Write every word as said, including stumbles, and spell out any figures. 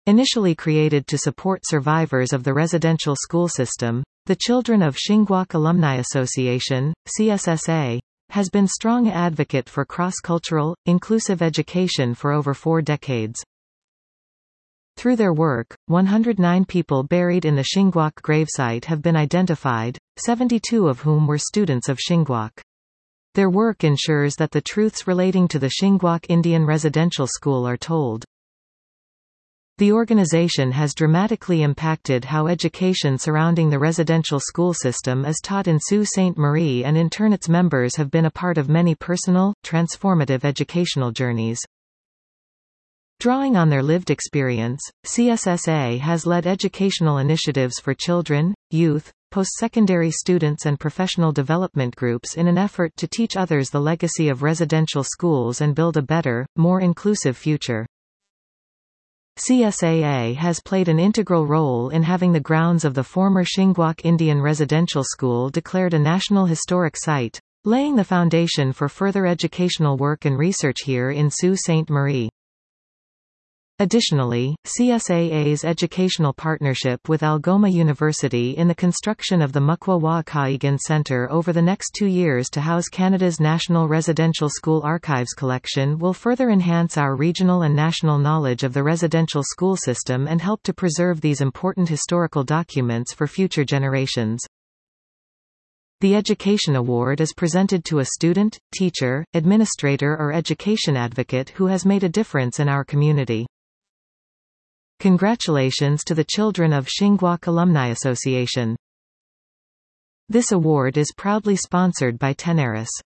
Initially created to support survivors of the residential school system, the Children of Shingwak Alumni Association, C S S A, has been strong advocate for cross-cultural, inclusive education for over four decades. Through their work, one hundred nine people buried in the Shingwak gravesite have been identified, seventy-two of whom were students of Shingwak. Their work ensures that the truths relating to the Shingwak Indian Residential School are told. The organization has dramatically impacted how education surrounding the residential school system is taught in Sault Ste. Marie, and in turn its members have been a part of many personal, transformative educational journeys. Drawing on their lived experience, C S S A has led educational initiatives for children, youth, post-secondary students and professional development groups in an effort to teach others the legacy of residential schools and build a better, more inclusive future. C S A A has played an integral role in having the grounds of the former Shingwak Indian Residential School declared a National Historic Site, laying the foundation for further educational work and research here in Sault Ste. Marie. Additionally, C S A A's educational partnership with Algoma University in the construction of the Mukwa Kaigan Centre over the next two years to house Canada's National Residential School Archives collection will further enhance our regional and national knowledge of the residential school system and help to preserve these important historical documents for future generations. The Education Award is presented to a student, teacher, administrator or education advocate who has made a difference in our community. Congratulations to the Children of Shingwak Alumni Association. This award is proudly sponsored by Tenaris.